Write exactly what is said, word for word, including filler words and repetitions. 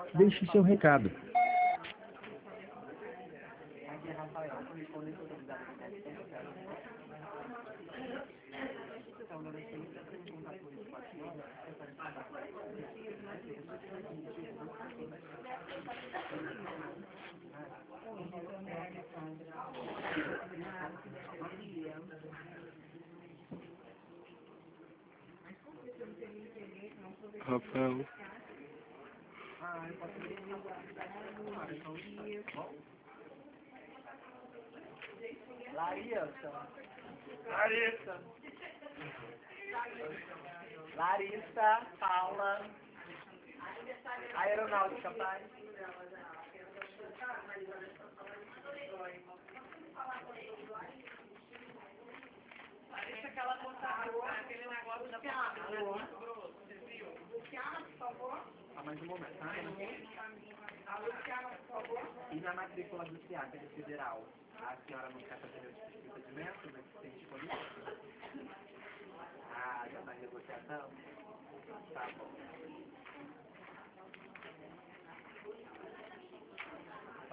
Deixe seu recado. Rafael. Larissa. Larissa. Larissa, Paula. Aeronáutica, pai. Deixa aquela moçada, aquele negócio da palavra. Luciana, por favor. Ah, mais um momento, tá? A Luciana, por favor. E na matrícula do SEAC do Federal, a senhora não quer fazer o procedimento, mas tem disponível? Ah, já está em negociação? Tá bom.